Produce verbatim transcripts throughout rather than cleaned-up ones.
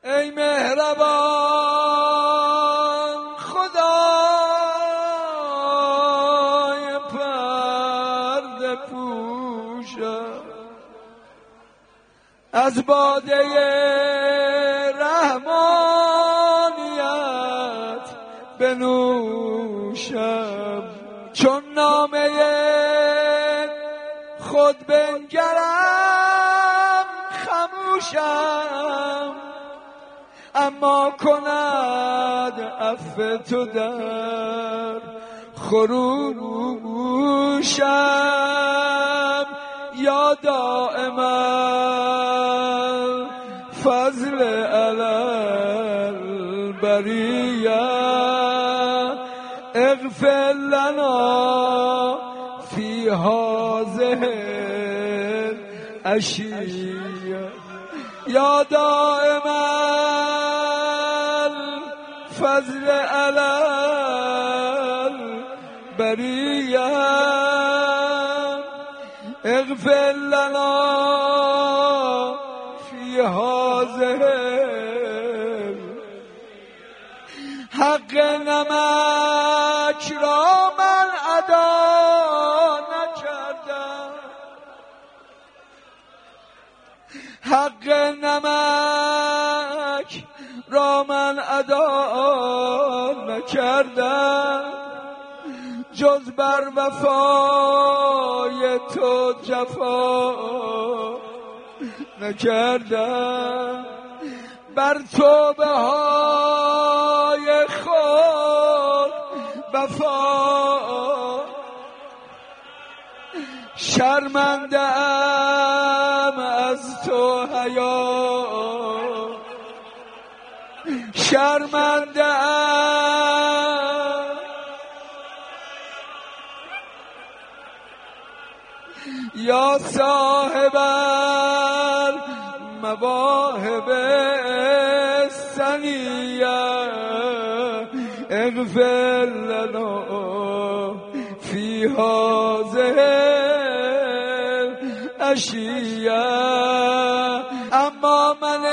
ای مهربان خدای پرده پوشم، از باده رحمانیت بنوشم، چون نامه خود بنگرم خموشم، اما کند عفو تو در خروشم. یا دائما فضل علی البریه اغفر لنا فی هذه العشیه. یا دائما فضل علی البریه اغفر لنا فی هذه حق نمک را من ادا نکردم، حق نمک را من ادا نکردم، جز بر وفای تو جفا نکردم، بر توبه های خود وفا شرمنده ام از تو حیا، شرمنده ام یا صاحب المواهب السنیه اغفر لنا فی هذه العشیه. اما من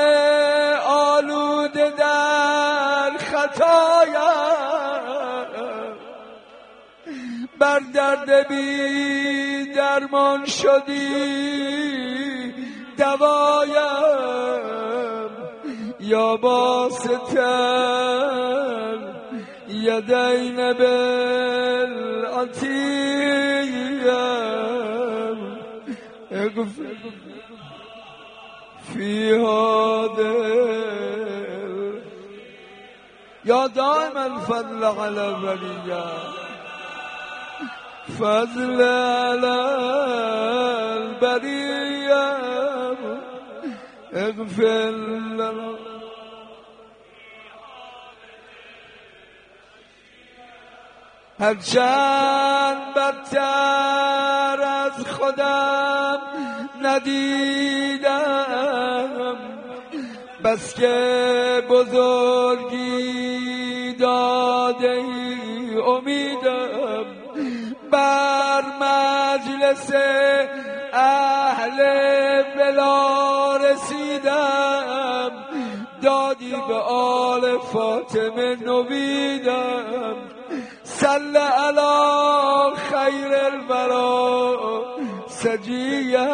آلوده در خطایم، بر درد بی درمان شدی دوایم، یا باستر یدین بالعطیم اغفر فی هذه. یا دائم الفضل علی البریه فضل علی البریه اغفر لنا. هرچند بدتر از خودم ندیدم، بس که بزرگی داده ای امیدم، بر مجلس اهل بلا رسیدم، دادی به آل فاطمه نویدم، صل علی خیر الورا سجیه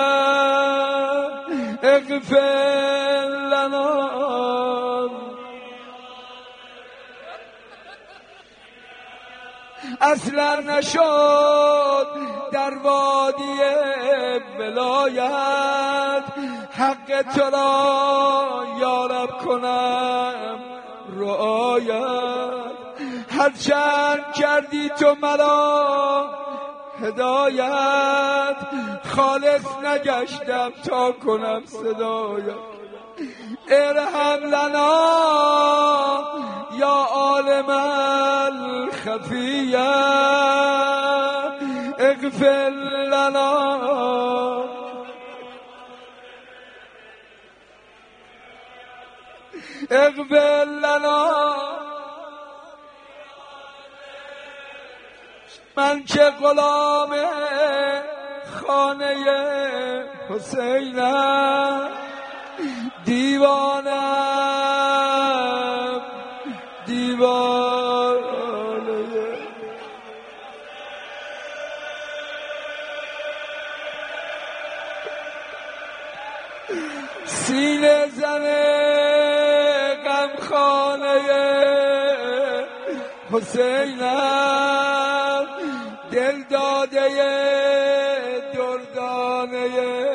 اغفر لنا. اصلا نشد در وادی ولایت حق تو را یارب کنم رعایت، هرچند کردی تو مرا هدایت، خالص نگشتم تا کنم صدایت. ارحم لنا یا عالم الخفیه اغفر لنا. اغفر لنا. من که غلام خانه حسینم، دیوانم دیوانه سینه زنه غمخانه حسینم، دل داده دردانه